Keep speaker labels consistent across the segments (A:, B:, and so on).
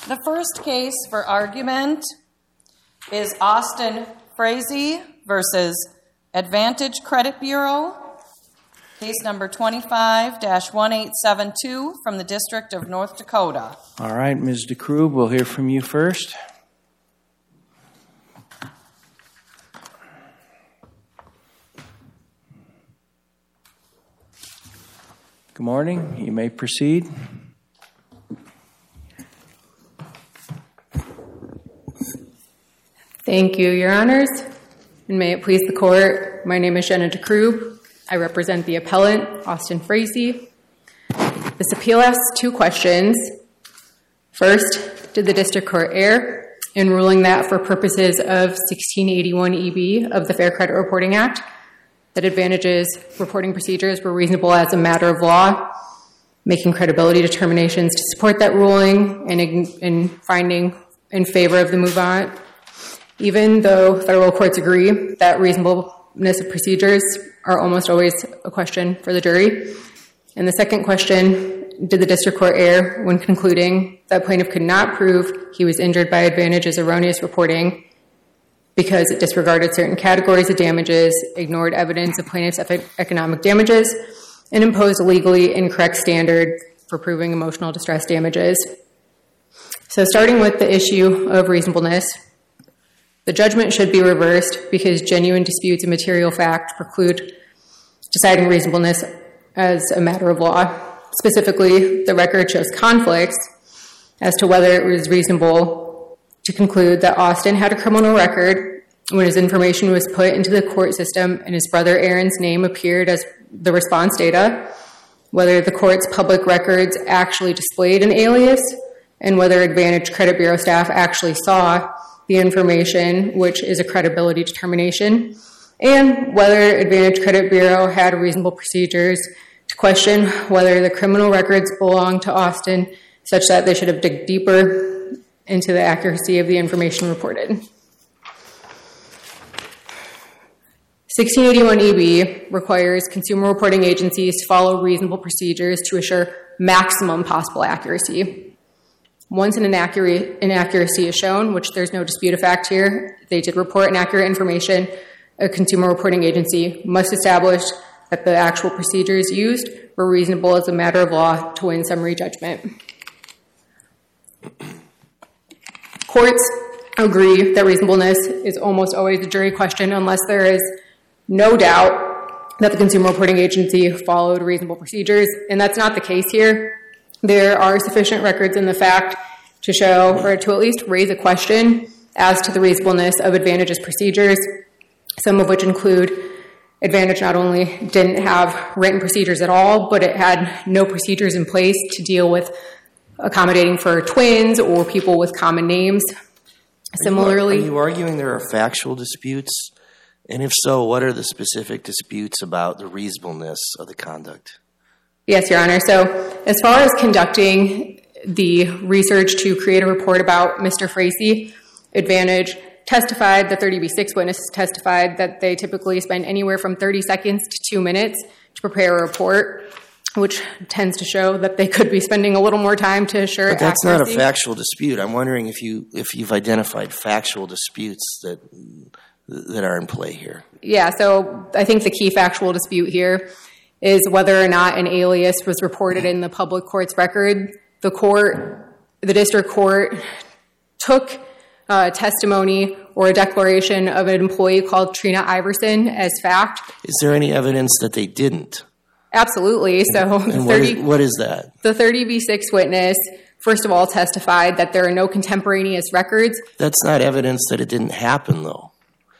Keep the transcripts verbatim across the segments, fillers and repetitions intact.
A: The first case for argument is Austin Frazee versus Advantage Credit Bureau, case number twenty-five dash one eight seven two from the District of North Dakota.
B: All right, Miz DeKrug, we'll hear from you first. Good morning. You may proceed.
C: Thank you, Your Honors, and may it please the Court, my name is Jenna DeKrug. I represent the appellant, Austin Frazee. This appeal asks two questions. First, did the District Court err in ruling that for purposes of sixteen eighty-one E B of the Fair Credit Reporting Act, that Advantage's reporting procedures were reasonable as a matter of law, making credibility determinations to support that ruling and in, in finding in favor of the move-on, even though federal courts agree that reasonableness of procedures are almost always a question for the jury. And the second question, did the District Court err when concluding that plaintiff could not prove he was injured by Advantage's erroneous reporting because it disregarded certain categories of damages, ignored evidence of plaintiff's economic damages, and imposed a legally incorrect standard for proving emotional distress damages. So starting with the issue of reasonableness, the judgment should be reversed because genuine disputes of material fact preclude deciding reasonableness as a matter of law. Specifically, the record shows conflicts as to whether it was reasonable to conclude that Austin had a criminal record when his information was put into the court system and his brother Aaron's name appeared as the response data, whether the court's public records actually displayed an alias, and whether Advantage Credit Bureau staff actually saw the information, which is a credibility determination, and whether Advantage Credit Bureau had reasonable procedures to question whether the criminal records belonged to Austin such that they should have dug deeper into the accuracy of the information reported. sixteen eighty-one E B requires consumer reporting agencies to follow reasonable procedures to assure maximum possible accuracy. Once an inaccurate, inaccuracy is shown, which there's no dispute of fact here, they did report inaccurate information, a consumer reporting agency must establish that the actual procedures used were reasonable as a matter of law to win summary judgment. Courts agree that reasonableness is almost always a jury question unless there is no doubt that the consumer reporting agency followed reasonable procedures, and that's not the case here. There are sufficient records in the fact to show, or to at least raise a question as to the reasonableness of Advantage's procedures, some of which include Advantage not only didn't have written procedures at all, but it had no procedures in place to deal with accommodating for twins or people with common names. Similarly,
D: are you, are you arguing there are factual disputes? And if so, what are the specific disputes about the reasonableness of the conduct?
C: Yes, Your Honor. So as far as conducting the research to create a report about Mister Frazee, Advantage testified, the thirty B six witnesses testified that they typically spend anywhere from thirty seconds to two minutes to prepare a report, which tends to show that they could be spending a little more time to assure
D: accuracy. But that's
C: accuracy.
D: Not a factual dispute. I'm wondering if, you, if you've identified factual disputes that, that are in play here. Yeah,
C: so I think the key factual dispute here is whether or not an alias was reported in the public court's record. The court, the district court, took uh, testimony or a declaration of an employee called Trina Iverson as fact.
D: Is there any evidence that they didn't?
C: Absolutely. So,
D: and what, is, what is that?
C: The thirty B six witness, first of all, testified that there are no contemporaneous records.
D: That's not evidence that it didn't happen, though.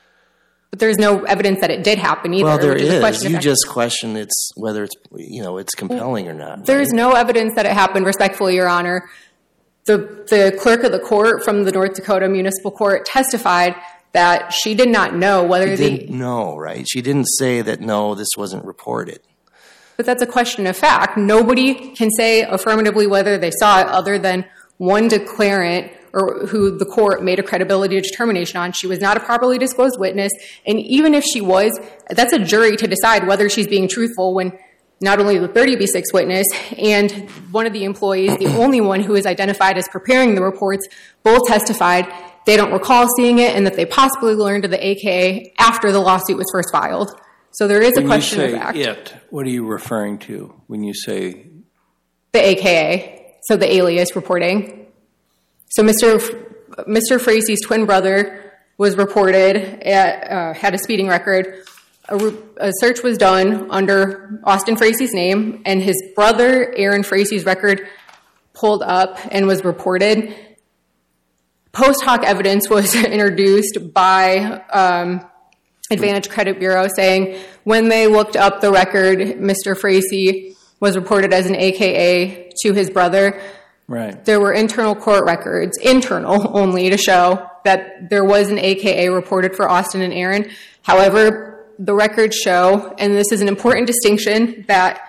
C: But there's no evidence that it did happen either.
D: Well, there is.
C: is.
D: You just question it's whether it's you know it's compelling or not.
C: There's
D: right?
C: no evidence that it happened. Respectfully, Your Honor, the the clerk of the court from the North Dakota Municipal Court testified that she did not know whether
D: she
C: the
D: didn't know. Right? She didn't say that. No, this wasn't reported.
C: But that's a question of fact. Nobody can say affirmatively whether they saw it, other than one declarant or who the court made a credibility determination on. She was not a properly disclosed witness, and even if she was, that's a jury to decide whether she's being truthful when not only the thirty B six witness and one of the employees, the only one who is identified as preparing the reports, both testified they don't recall seeing it and that they possibly learned of the A K A after the lawsuit was first filed. So there is a question of fact.
B: When you say it, what are you referring to when you say?
C: The A K A, so the alias reporting. So Mister F- Mister Frazie's twin brother was reported, at, uh, had a speeding record. A, re- a search was done under Austin Frazie's name, and his brother, Aaron Frazie's record, pulled up and was reported. Post hoc evidence was introduced by um, Advantage Credit Bureau saying when they looked up the record, Mister Frazee was reported as an A K A to his brother.
B: Right.
C: There were internal court records, internal only, to show that there was an A K A reported for Austin and Aaron. However, the records show, and this is an important distinction, that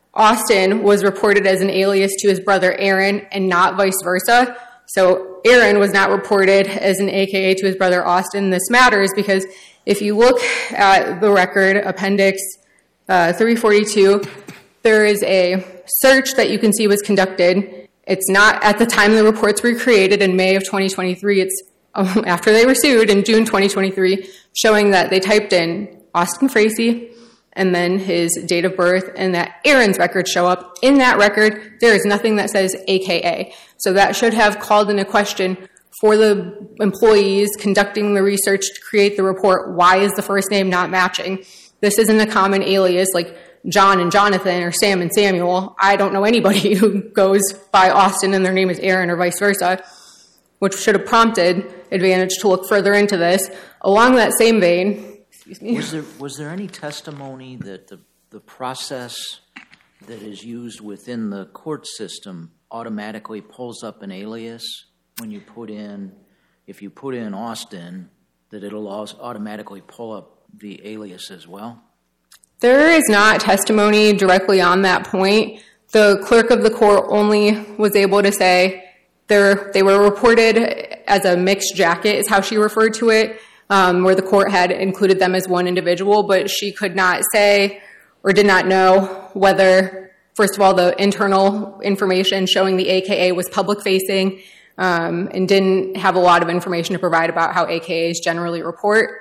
C: Austin was reported as an alias to his brother Aaron and not vice versa. So Aaron was not reported as an A K A to his brother Austin. This matters because if you look at the record, Appendix uh, three forty-two, there is a search that you can see was conducted. It's not at the time the reports were created in May of twenty twenty-three. It's um, after they were sued in June twenty twenty-three, showing that they typed in Austin Frazee and then his date of birth, and that Aaron's records show up. In that record, there is nothing that says A K A. So that should have called into question for the employees conducting the research to create the report, why is the first name not matching? This isn't a common alias like John and Jonathan or Sam and Samuel. I don't know anybody who goes by Austin and their name is Aaron or vice versa, which should have prompted Advantage to look further into this. Along that same vein, excuse me.
E: Was there, was there any testimony that the, the process that is used within the court system automatically pulls up an alias when you put in, if you put in Austin, that it'll also automatically pull up the alias as well?
C: There is not testimony directly on that point. The clerk of the court only was able to say they're, they were reported as a mixed jacket, is how she referred to it, um, where the court had included them as one individual, but she could not say or did not know whether, first of all, the internal information showing the A K A was public-facing, um, and didn't have a lot of information to provide about how A K As generally report.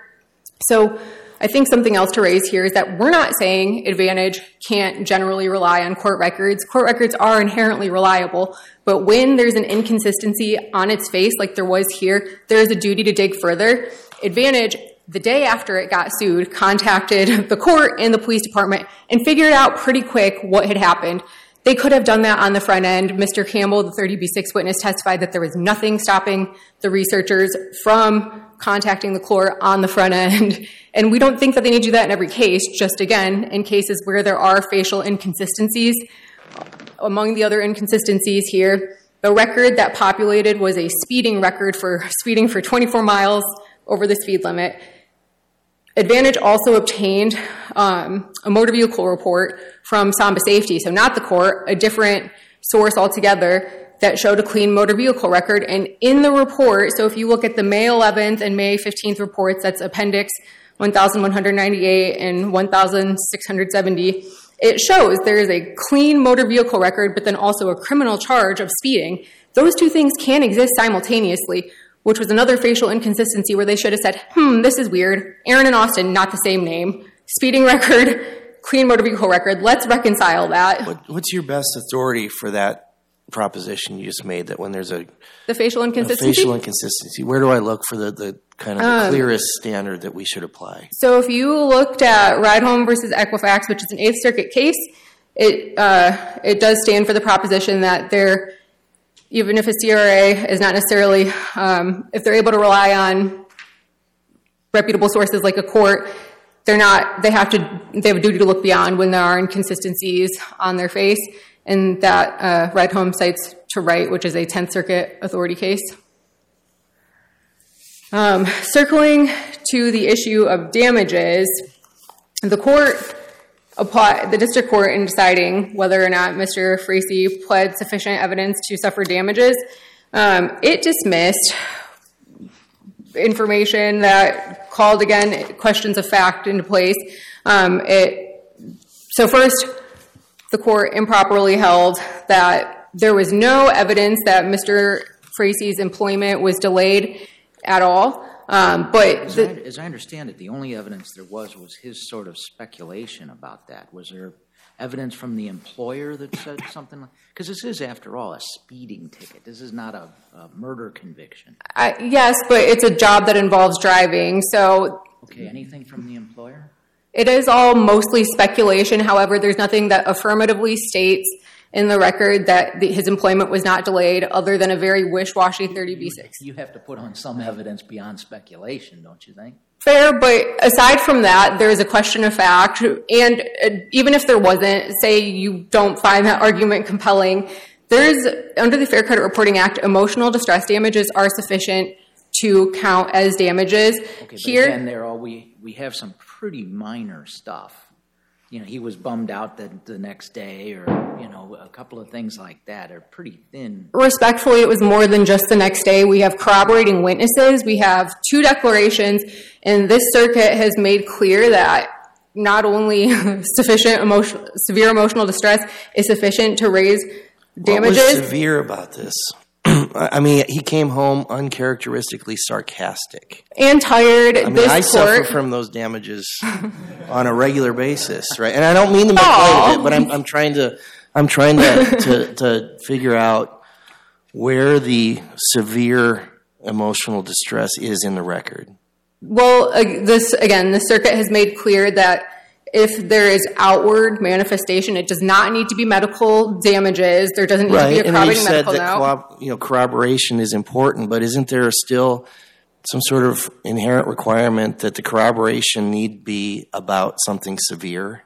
C: So I think something else to raise here is that we're not saying Advantage can't generally rely on court records. Court records are inherently reliable, but when there's an inconsistency on its face, like there was here, there is a duty to dig further. Advantage, the day after it got sued, contacted the court and the police department and figured out pretty quick what had happened. They could have done that on the front end. Mister Campbell, the thirty B six witness, testified that there was nothing stopping the researchers from contacting the court on the front end. And we don't think that they need to do that in every case, just again, in cases where there are facial inconsistencies. Among the other inconsistencies here, the record that populated was a speeding record for speeding for twenty-four miles over the speed limit. Advantage also obtained um, a motor vehicle report from Samba Safety, so not the court, a different source altogether that showed a clean motor vehicle record. And in the report, so if you look at the May eleventh and May fifteenth reports, that's Appendix one thousand one hundred ninety-eight and one thousand six hundred seventy, it shows there is a clean motor vehicle record, but then also a criminal charge of speeding. Those two things can exist simultaneously, which was another facial inconsistency where they should have said, hmm, this is weird. Aaron and Austin, not the same name. Speeding record, clean motor vehicle record. Let's reconcile that.
D: What, what's your best authority for that proposition you just made, that when there's a,
C: the facial
D: a
C: inconsistency?
D: facial inconsistency, where do I look for the, the kind of the
C: Um,
D: clearest standard that we should apply?
C: So if you looked at Ride Home versus Equifax, which is an Eighth Circuit case, it uh, it does stand for the proposition that there, even if a C R A is not necessarily, um, if they're able to rely on reputable sources like a court, they're not, they have to, they have a duty to look beyond when there are inconsistencies on their face. And that uh, Ride Home cites to Wright, which is a Tenth Circuit authority case. Um, circling to the issue of damages, the court apply, the district court, in deciding whether or not Mister Frazee pled sufficient evidence to suffer damages, um, it dismissed information that called, again, questions of fact into place. Um, it, so first, the court improperly held that there was no evidence that Mister Frazie's employment was delayed at all. Um, but
E: as,
C: the,
E: I, as I understand it, the only evidence there was was his sort of speculation about that. Was there evidence from the employer that said something like, because this is, after all, a speeding ticket. This is not a, a murder conviction.
C: I, yes, but it's a job that involves driving, so...
E: Okay, anything from the employer?
C: It is all mostly speculation. However, there's nothing that affirmatively states in the record that the, his employment was not delayed other than a very wish-washy thirty B six.
E: You have to put on some evidence beyond speculation, don't you think?
C: Fair, but aside from that, there is a question of fact, and uh, even if there wasn't, say you don't find that argument compelling, there is, under the Fair Credit Reporting Act, emotional distress damages are sufficient to count as damages.
E: Okay, but
C: Here,
E: again, there all we we have some pretty minor stuff. You know, he was bummed out that the next day, or you know, a couple of things like that are pretty thin.
C: respectfully, it was more than just the next day. We have corroborating witnesses. We have two declarations, and this circuit has made clear that not only sufficient emotional, severe emotional distress is sufficient to raise damages.
D: What was severe about this? I mean, he came home uncharacteristically sarcastic.
C: And tired.
D: I mean,
C: this
D: I
C: court,
D: suffer from those damages on a regular basis, right? And I don't mean to make light of it, but I'm, I'm trying to, I'm trying to, to, to figure out where the severe emotional distress is in the record.
C: Well, uh, this again, the circuit has made clear that if there is outward manifestation, it does not need to be medical damages. There doesn't need
D: Right,
C: to be a
D: and then you
C: corroborating
D: said
C: medical
D: that
C: note.
D: corrob- you know, corroboration is important, but isn't there still some sort of inherent requirement that the corroboration need be about something severe?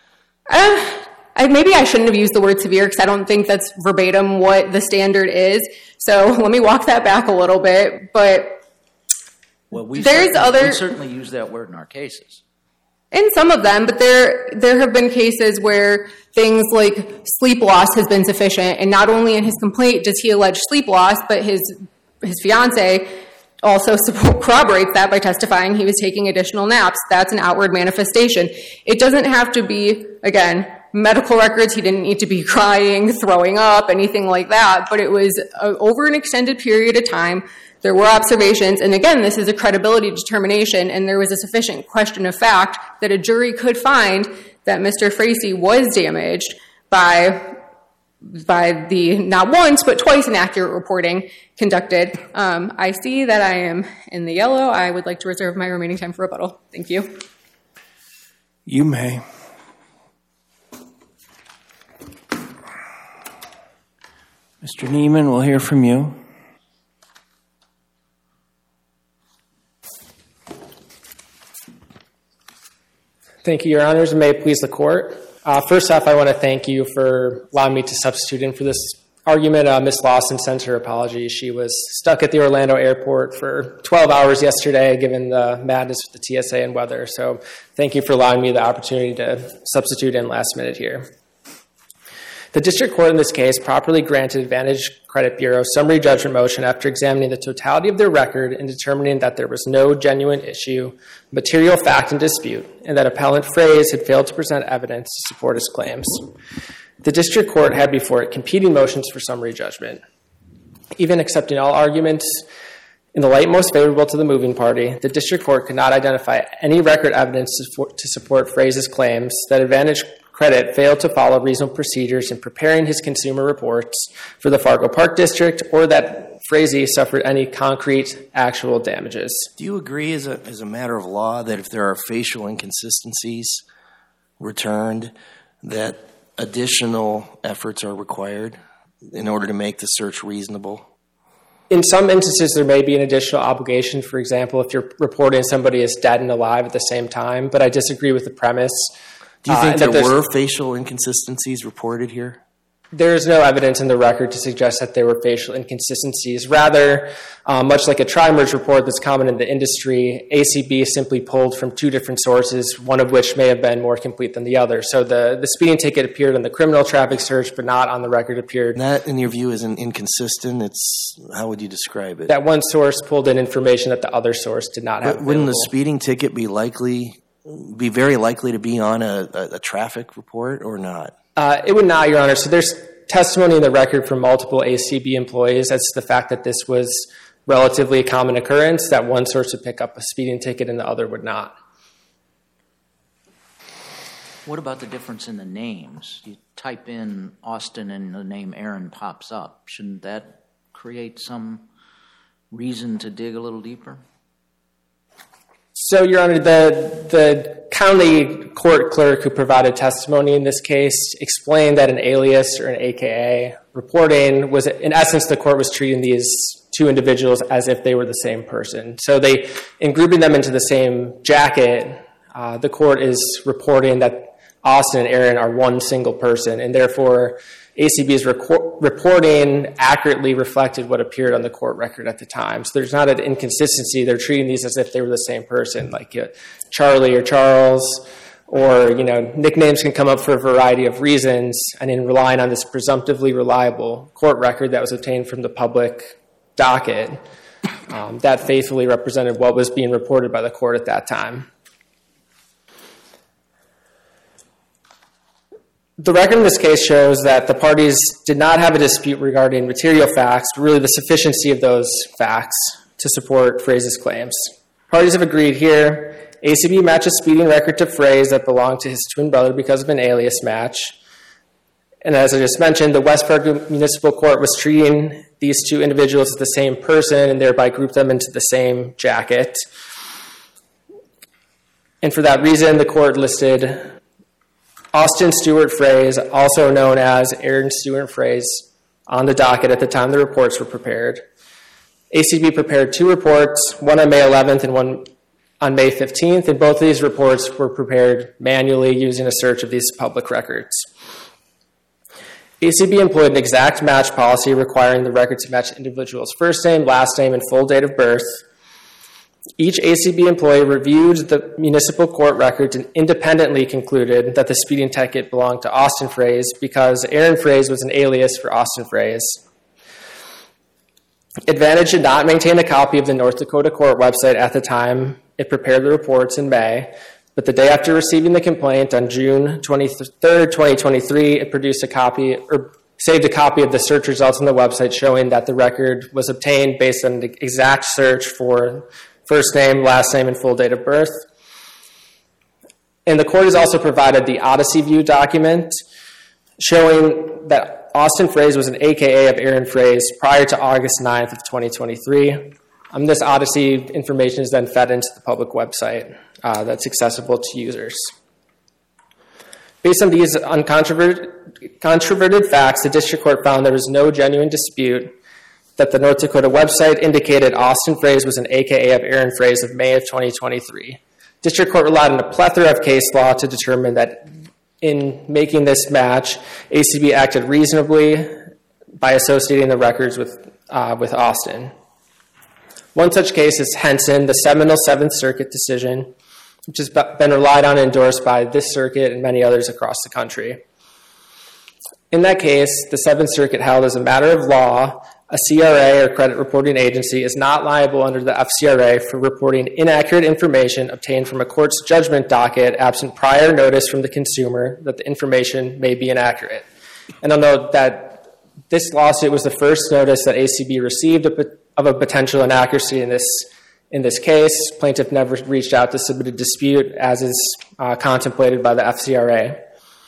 C: Uh, I, maybe I shouldn't have used the word severe because I don't think that's verbatim what the standard is. So let me walk that back a little bit. But
E: Well, we
C: There's
E: certainly,
C: other-
E: we certainly use that word in our cases.
C: in some of them, but there there have been cases where things like sleep loss has been sufficient, and not only in his complaint does he allege sleep loss, but his his fiance also support, corroborates that by testifying he was taking additional naps. That's an outward manifestation. It doesn't have to be, again, medical records. He didn't need to be crying, throwing up, anything like that, but it was uh, over an extended period of time. There were observations, and again, this is a credibility determination, and there was a sufficient question of fact that a jury could find that Mister Frazee was damaged by, by the not once, but twice inaccurate reporting conducted. Um, I see that I am in the yellow. I would like to reserve my remaining time for rebuttal. Thank you.
B: You may. Mister Neiman, we'll hear from you.
F: Thank you, Your Honors, and may it please the Court. Uh, first off, I want to thank you for allowing me to substitute in for this argument. Uh, Miz Lawson sent her apology. She was stuck at the Orlando airport for twelve hours yesterday, given the madness with the T S A and weather. So thank you for allowing me the opportunity to substitute in last minute here. The district court in this case properly granted Advantage Credit Bureau summary judgment motion after examining the totality of their record and determining that there was no genuine issue, material fact in dispute, and that appellant Fraze had failed to present evidence to support his claims. The district court had before it competing motions for summary judgment. Even accepting all arguments in the light most favorable to the moving party, the district court could not identify any record evidence to, for, to support Fraze's claims that Advantage Credit failed to follow reasonable procedures in preparing his consumer reports for the Fargo Park District, or that Frazee suffered any concrete actual damages.
D: Do you agree as a, as a matter of law that if there are facial inconsistencies returned, that additional efforts are required in order to make the search reasonable?
F: In some instances, there may be an additional obligation. For example, if you're reporting somebody as dead and alive at the same time, but I disagree with the premise.
D: Do you think
F: uh,
D: there were facial inconsistencies reported here?
F: There is no evidence in the record to suggest that there were facial inconsistencies. Rather, uh, much like a tri-merge report that's common in the industry, A C B simply pulled from two different sources, one of which may have been more complete than the other. So the, the speeding ticket appeared on the criminal traffic search, but not on the record appeared.
D: And that, in your view, is an inconsistent. It's how would you describe it?
F: That one source pulled in information that the other source did not have.
D: But wouldn't the
F: available.
D: speeding ticket be likely, be very likely to be on a, a, a traffic report or not?
F: Uh, it would not, Your Honor. So there's testimony in the record from multiple A C B employees as to the fact that this was relatively a common occurrence, that one source would pick up a speeding ticket and the other would not.
E: What about the difference in the names? You type in Austin and the name Aaron pops up. Shouldn't that create some reason to dig a little deeper?
F: So, Your Honor, the, the county court clerk who provided testimony in this case explained that an alias or an A K A reporting was, in essence, the court was treating these two individuals as if they were the same person. So they, in grouping them into the same jacket, uh, the court is reporting that Austin and Aaron are one single person, and therefore A C B's reco- reporting accurately reflected what appeared on the court record at the time. So there's not an inconsistency. They're treating these as if they were the same person, like uh, Charlie or Charles, or, you know, nicknames can come up for a variety of reasons, and in relying on this presumptively reliable court record that was obtained from the public docket, um, that faithfully represented what was being reported by the court at that time. The record in this case shows that the parties did not have a dispute regarding material facts, but really the sufficiency of those facts to support Fraze's claims. Parties have agreed here, A C B matched a speeding record to Fraze that belonged to his twin brother because of an alias match. And as I just mentioned, the West Fargo Municipal Court was treating these two individuals as the same person and thereby grouped them into the same jacket. And for that reason, the court listed Austin Stewart Fraze, also known as Aaron Stewart Fraze, on the docket at the time the reports were prepared. A C B prepared two reports, one on May eleventh and one on May fifteenth, and both of these reports were prepared manually using a search of these public records. A C B employed an exact match policy requiring the record to match individual's first name, last name, and full date of birth. Each A C B employee reviewed the municipal court records and independently concluded that the speeding ticket belonged to Austin Fraze because Aaron Fraze was an alias for Austin Fraze. Advantage did not maintain a copy of the North Dakota court website at the time it prepared the reports in May, but the day after receiving the complaint on June twenty-third, twenty twenty-three, it produced a copy or saved a copy of the search results on the website showing that the record was obtained based on the exact search for first name, last name, and full date of birth. And the court has also provided the Odyssey View document showing that Austin Fraze was an A K A of Aaron Fraze prior to August ninth of twenty twenty-three. Um, this Odyssey information is then fed into the public website uh, that's accessible to users. Based on these uncontroverted controverted facts, the district court found there was no genuine dispute that the North Dakota website indicated Austin Fraze was an A K A of Aaron Fraze of May of twenty twenty-three. District court relied on a plethora of case law to determine that in making this match, A C B acted reasonably by associating the records with, uh, with Austin. One such case is Henson, the seminal Seventh Circuit decision, which has been relied on and endorsed by this circuit and many others across the country. In that case, the Seventh Circuit held as a matter of law, a C R A or credit reporting agency is not liable under the F C R A for reporting inaccurate information obtained from a court's judgment docket absent prior notice from the consumer that the information may be inaccurate. And I'll note that this lawsuit was the first notice that A C B received of a potential inaccuracy in this in this case. Plaintiff never reached out to submit a dispute as is uh, contemplated by the F C R A.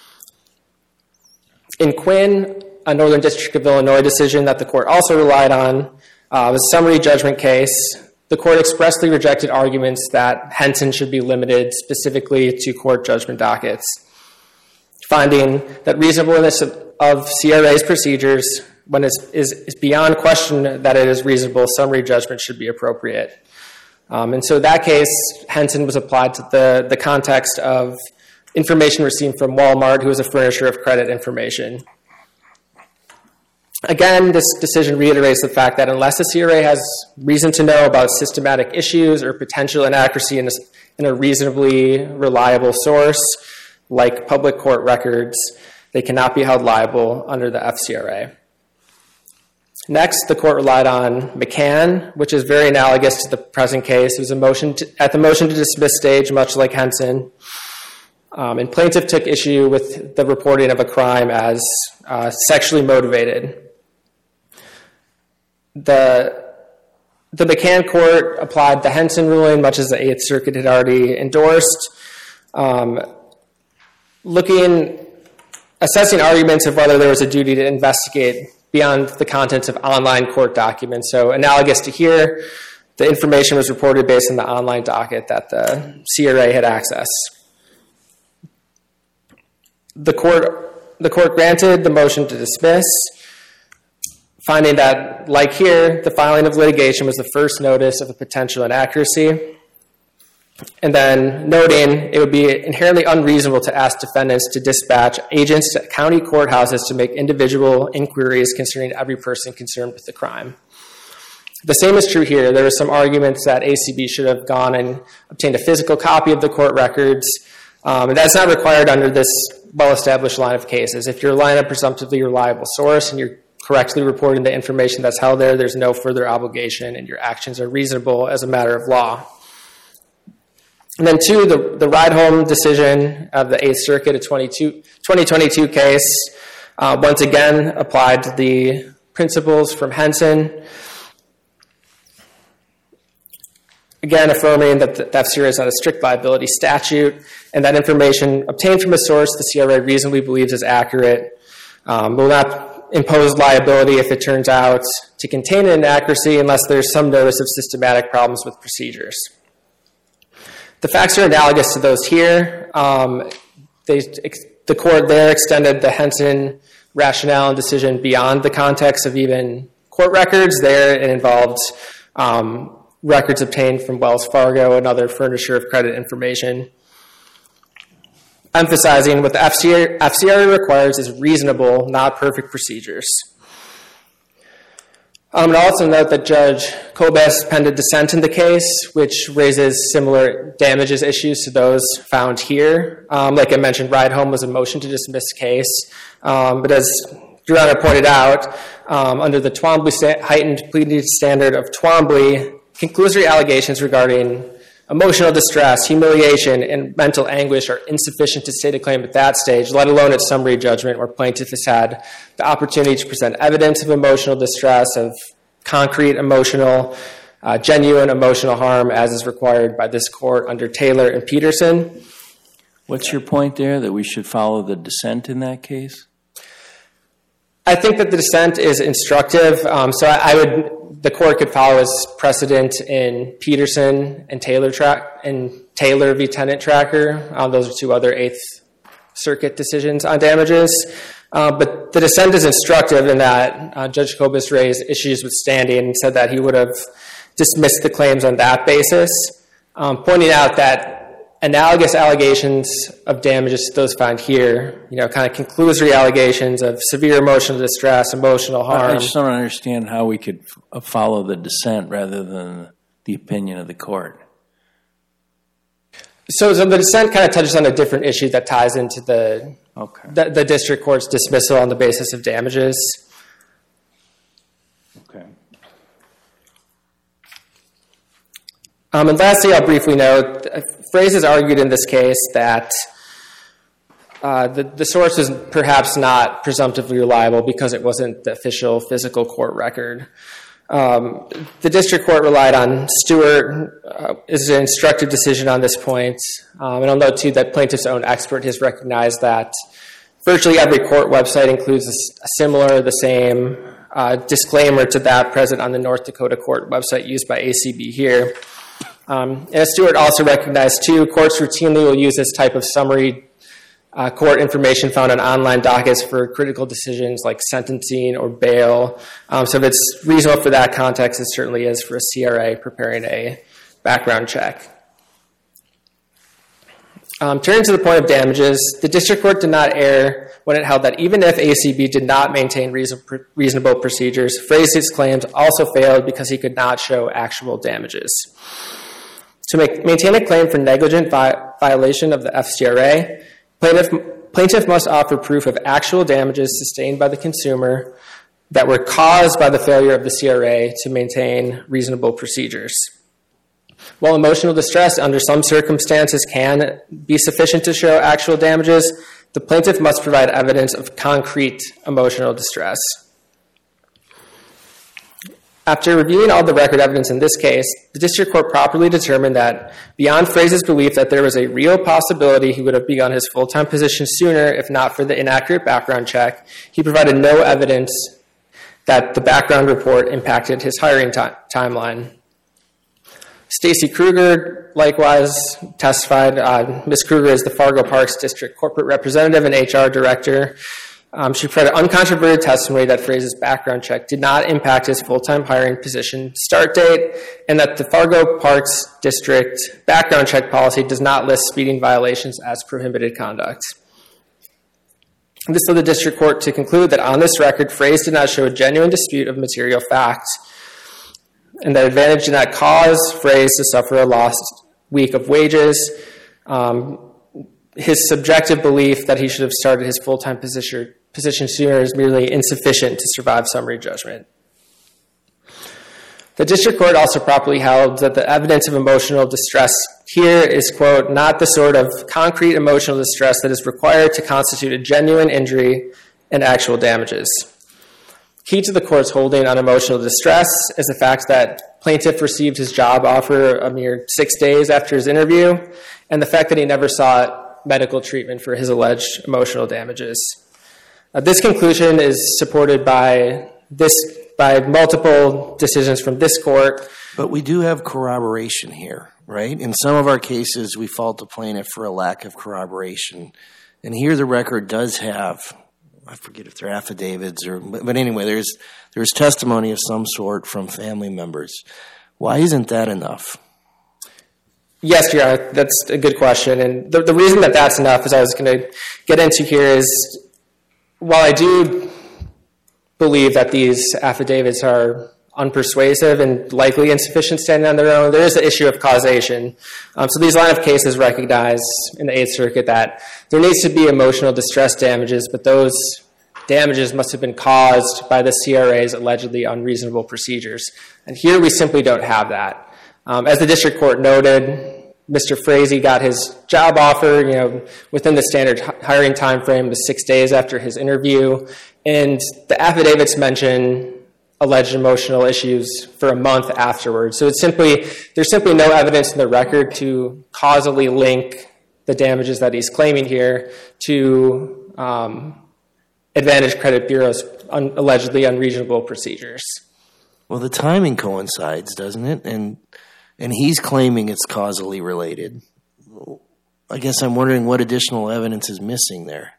F: In Quinn, a Northern District of Illinois decision that the court also relied on uh, was a summary judgment case. The court expressly rejected arguments that Henson should be limited specifically to court judgment dockets, finding that reasonableness of, of C R A's procedures, when it is, is beyond question that it is reasonable, summary judgment should be appropriate. Um, and so in that case, Henson was applied to the, the context of information received from Walmart, who is a furnisher of credit information. Again, this decision reiterates the fact that unless the C R A has reason to know about systematic issues or potential inaccuracy in a, in a reasonably reliable source, like public court records, they cannot be held liable under the F C R A. Next, the court relied on McCann, which is very analogous to the present case. It was a motion to, at the motion to dismiss stage, much like Henson. Um, and plaintiff took issue with the reporting of a crime as uh, sexually motivated. The, the McCann court applied the Henson ruling, much as the Eighth Circuit had already endorsed. Um, looking, assessing arguments of whether there was a duty to investigate beyond the contents of online court documents. So analogous to here, the information was reported based on the online docket that the C R A had access. The court, the court granted the motion to dismiss, finding that, like here, the filing of litigation was the first notice of a potential inaccuracy, and then noting it would be inherently unreasonable to ask defendants to dispatch agents to county courthouses to make individual inquiries concerning every person concerned with the crime. The same is true here. There were some arguments that A C B should have gone and obtained a physical copy of the court records, um, and that's not required under this well-established line of cases. If you're relying on a presumptively reliable source and you're correctly reporting the information that's held there, there's no further obligation and your actions are reasonable as a matter of law. And then two, the, the ride-home decision of the Eighth Circuit, a twenty twenty-two case, uh, once again applied the principles from Henson, again affirming that the F C R A is not a strict liability statute, and that information obtained from a source the C R A reasonably believes is accurate um, will not impose liability if it turns out to contain an inaccuracy unless there's some notice of systematic problems with procedures. The facts are analogous to those here. Um, they, the court there extended the Henson rationale and decision beyond the context of even court records. There it involved um, records obtained from Wells Fargo and other furnisher of credit information, emphasizing what the F C R A requires is reasonable, not perfect procedures. Um, and also note that Judge Kobes penned a dissent in the case, which raises similar damages issues to those found here. Um, like I mentioned, Ride Home was a motion to dismiss case, um, but as Your Honor pointed out, um, under the Twombly heightened pleading standard of Twombly, conclusory allegations regarding emotional distress, humiliation, and mental anguish are insufficient to state a claim at that stage, let alone at summary judgment where plaintiff has had the opportunity to present evidence of emotional distress, of concrete emotional, uh, genuine emotional harm as is required by this court under Taylor and Peterson.
B: What's your point there, that we should follow the dissent in that case?
F: I think that the dissent is instructive. Um, so I, I would, the court could follow as precedent in Peterson and Taylor tra- and Taylor v. Tenant Tracker. Um, those are two other Eighth Circuit decisions on damages. Uh, but the dissent is instructive in that uh, Judge Kobes raised issues with standing and said that he would have dismissed the claims on that basis, um, pointing out that analogous allegations of damages to those found here, you know, kind of conclusory allegations of severe emotional distress, emotional harm.
B: I just don't understand how we could f- follow the dissent rather than the opinion of the court.
F: So, so the dissent kind of touches on a different issue that ties into the,
B: okay.
F: the, the district court's dismissal on the basis of damages.
B: Okay.
F: Um, and lastly, I'll briefly note, Fraze has argued in this case that uh, the, the source is perhaps not presumptively reliable because it wasn't the official physical court record. Um, the district court relied on Stewart uh, as an instructive decision on this point. Um, and I'll note, too, that plaintiff's own expert has recognized that virtually every court website includes a similar, the same uh, disclaimer to that present on the North Dakota court website used by A C B here. Um, and as Stewart also recognized, too, courts routinely will use this type of summary uh, court information found on online dockets for critical decisions like sentencing or bail. Um, so if it's reasonable for that context, it certainly is for a C R A preparing a background check. Um, turning to the point of damages, the district court did not err when it held that even if A C B did not maintain reason, reasonable procedures, Fraze's claims also failed because he could not show actual damages. To make, maintain a claim for negligent vi- violation of the F C R A, plaintiff, plaintiff must offer proof of actual damages sustained by the consumer that were caused by the failure of the C R A to maintain reasonable procedures. While emotional distress under some circumstances can be sufficient to show actual damages, the plaintiff must provide evidence of concrete emotional distress. After reviewing all the record evidence in this case, the district court properly determined that beyond Fraze's belief that there was a real possibility he would have begun his full-time position sooner if not for the inaccurate background check, he provided no evidence that the background report impacted his hiring t- timeline. Stacy Kruger likewise testified. Uh, Miz Kruger is the Fargo Parks District Corporate Representative and H R Director. Um, she provided uncontroverted testimony that Fraze's background check did not impact his full-time hiring position start date, and that the Fargo Parks District background check policy does not list speeding violations as prohibited conduct. This led the district court to conclude that on this record, Fraze did not show a genuine dispute of material fact, and that Advantage did not cause Fraze to suffer a lost week of wages. Um, his subjective belief that he should have started his full-time position, position sooner is merely insufficient to survive summary judgment. The district court also properly held that the evidence of emotional distress here is, quote, not the sort of concrete emotional distress that is required to constitute a genuine injury and actual damages. Key to the court's holding on emotional distress is the fact that plaintiff received his job offer a mere six days after his interview, and the fact that he never sought medical treatment for his alleged emotional damages. Uh, this conclusion is supported by this by multiple decisions from this court.
D: But we do have corroboration here, right? In some of our cases, we fault the plaintiff for a lack of corroboration. And here the record does have, I forget if they're affidavits or, but anyway, there's there's testimony of some sort from family members. Why isn't that enough?
F: Yes, Your Honor, that's a good question. And the, the reason that that's enough, as I was going to get into here, is while I do believe that these affidavits are unpersuasive and likely insufficient standing on their own, there is the issue of causation. Um, so these line of cases recognize in the Eighth Circuit that there needs to be emotional distress damages, but those damages must have been caused by the C R A's allegedly unreasonable procedures. And here we simply don't have that. Um, as the district court noted, Mister Frazee got his job offer, you know, within the standard hiring time frame, the six days after his interview, and the affidavits mention alleged emotional issues for a month afterwards. So it's simply there's simply no evidence in the record to causally link the damages that he's claiming here to um, Advantage Credit Bureau's un- allegedly unreasonable procedures.
D: Well, the timing coincides, doesn't it? And and he's claiming it's causally related. I guess I'm wondering what additional evidence is missing there.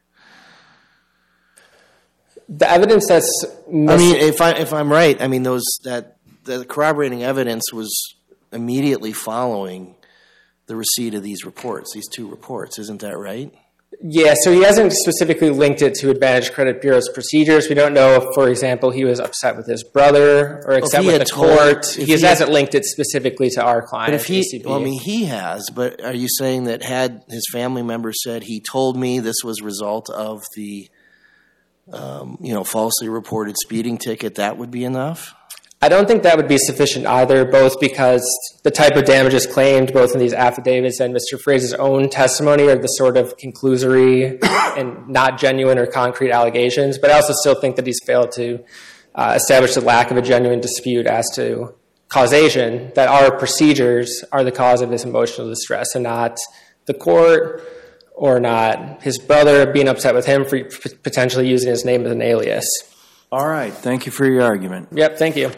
F: The evidence that's missing,
D: I mean, if I if I'm right, I mean those that the corroborating evidence was immediately following the receipt of these reports, these two reports. Isn't that right?
F: Yeah, so he hasn't specifically linked it to Advantage Credit Bureau's procedures. We don't know if, for example, he was upset with his brother or upset with the
D: told,
F: court. He,
D: he
F: hasn't
D: had,
F: linked it specifically to our client.
D: But if he,
F: A C B.
D: well, I mean, he has. But are you saying that had his family members said he told me this was a result of the, um, you know, falsely reported speeding ticket, that would be enough?
F: I don't think that would be sufficient either, both because the type of damages claimed both in these affidavits and Mister Frazee's own testimony are the sort of conclusory and not genuine or concrete allegations. But I also still think that he's failed to uh, establish the lack of a genuine dispute as to causation, that our procedures are the cause of his emotional distress and not the court or not his brother being upset with him for potentially using his name as an alias.
B: All right. Thank you for your argument.
F: Yep, thank you.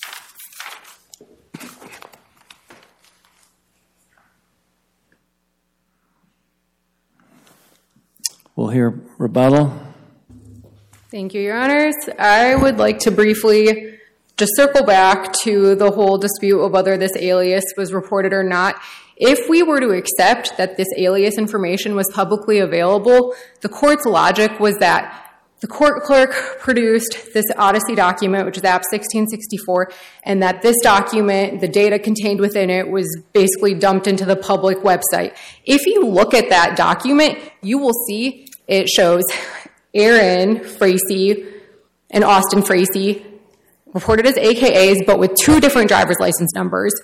B: We'll hear rebuttal.
C: Thank you, Your Honors. I would like to briefly just circle back to the whole dispute of whether this alias was reported or not. If we were to accept that this alias information was publicly available, the court's logic was that the court clerk produced this Odyssey document, which is App sixteen sixty-four, and that this document, the data contained within it, was basically dumped into the public website. If you look at that document, you will see it shows Aaron Frazee and Austin Frazee reported as A K As, but with two different driver's license numbers.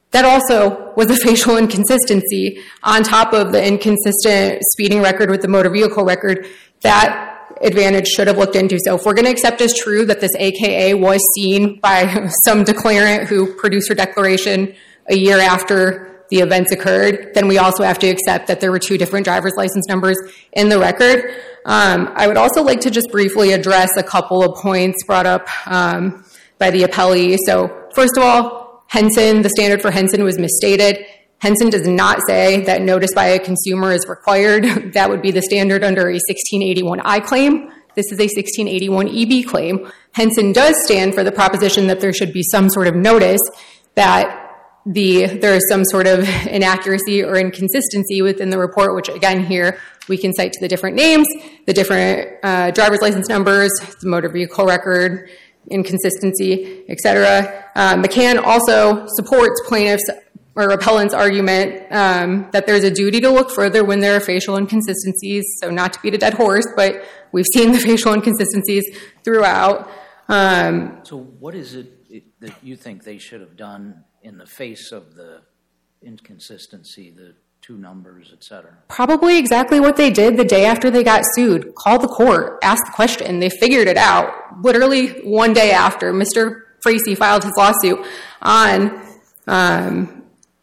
C: That also was a facial inconsistency on top of the inconsistent speeding record with the motor vehicle record that Advantage should have looked into. So if we're going to accept as true that this A K A was seen by some declarant who produced her declaration a year after the events occurred, then we also have to accept that there were two different driver's license numbers in the record. Um, I would also like to just briefly address a couple of points brought up um, by the appellee. So first of all, Henson, the standard for Henson was misstated. Henson does not say that notice by a consumer is required. That would be the standard under a sixteen eighty-one I claim. This is a sixteen eighty-one E B claim. Henson does stand for the proposition that there should be some sort of notice that the there is some sort of inaccuracy or inconsistency within the report, which again here we can cite to the different names, the different uh, driver's license numbers, the motor vehicle record, inconsistency, et cetera. Uh, McCann also supports plaintiffs' or appellant's argument um, that there's a duty to look further when there are facial inconsistencies. So not to beat a dead horse, but we've seen the facial inconsistencies throughout. Um,
E: so what is it that you think they should have done in the face of the inconsistency, the two numbers, et cetera?
C: Probably exactly what they did the day after they got sued. Called the court, asked the question. They figured it out. Literally one day after Mister Fracey filed his lawsuit on um,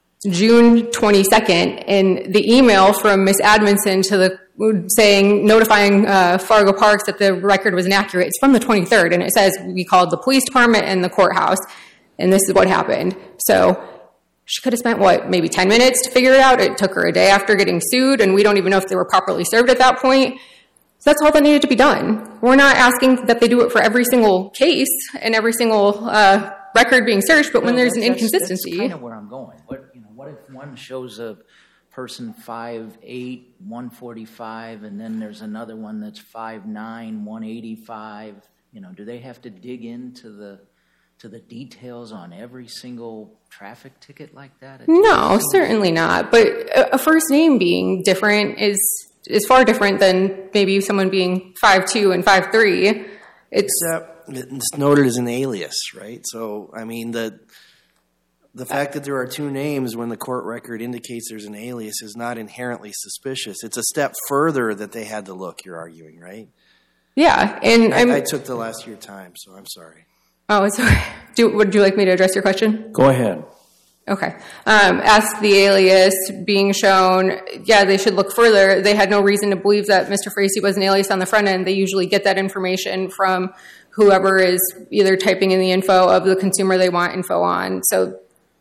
C: June twenty-second, and the email from Miz Admonson to the saying, notifying uh, Fargo Parks that the record was inaccurate, it's from the twenty-third, and it says we called the police department and the courthouse, and this is what happened. So she could have spent, what, maybe ten minutes to figure it out. It took her a day after getting sued, and we don't even know if they were properly served at that point. So that's all that needed to be done. We're not asking that they do it for every single case and every single uh, record being searched, but when
E: No,
C: there's an
E: that's-
C: inconsistency.
E: That's kind of where I'm going. What, you know, what if one shows a person five eight, one forty-five, and then there's another one that's five nine, one eighty-five? You know, do they have to dig into the to the details on every single traffic ticket like that? It
C: No, certainly not. But a a first name being different is is far different than maybe someone being five two and five three. It's
D: Except it's noted as an alias, right? So, I mean, the the fact that there are two names when the court record indicates there's an alias is not inherently suspicious. It's a step further that they had to look, you're arguing, right?
C: yeah, and I'm,
D: I, I took the last of your time, so I'm sorry.
C: oh, it's okay. Do would you like me to address your question?
B: Go ahead.
C: Okay. Um, ask the alias being shown, yeah, they should look further. They had no reason to believe that Mister Fracey was an alias on the front end. They usually get that information from whoever is either typing in the info of the consumer they want info on. So,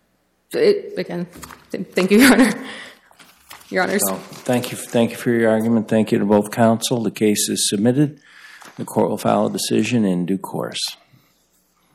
C: it, again, th- thank you, Your Honor. Your Honors.
B: So, thank you. Thank you for your argument. Thank you to both counsel. The case is submitted. The court will file a decision in due course.